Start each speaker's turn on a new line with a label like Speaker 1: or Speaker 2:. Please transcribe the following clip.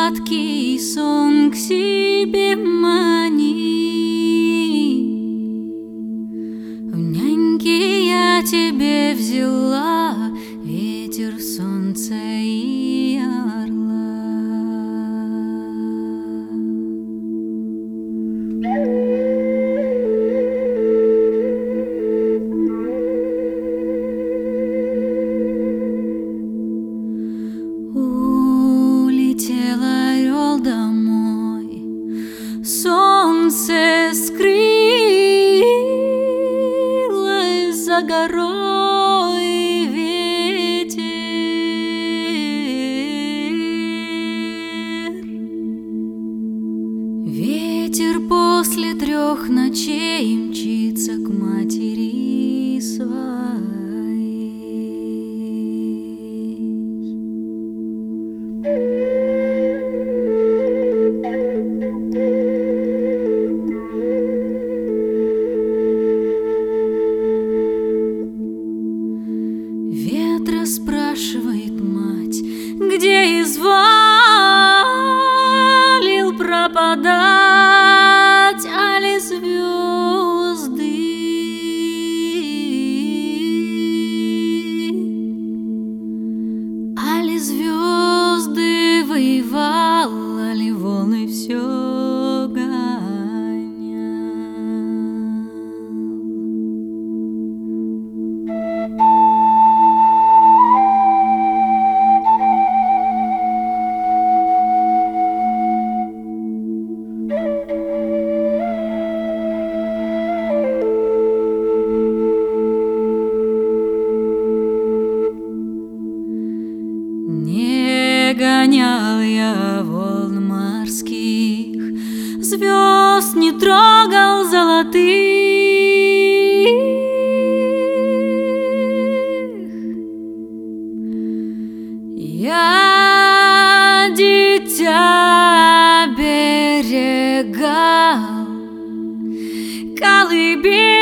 Speaker 1: сладкий сон к себе мани. В няньки я тебе взяла ветер, солнце и орла. Улетел орел домой, солнце скрылось за горой, ветер после 3 ночей мчится к матери своей. Ветра спрашивает мать, где изволил пропадать, али звезды, али звезды воевал, али волны все гонял. Не гонял я волн морских, звезд не трогал золотых. Я дитя берега, колыбель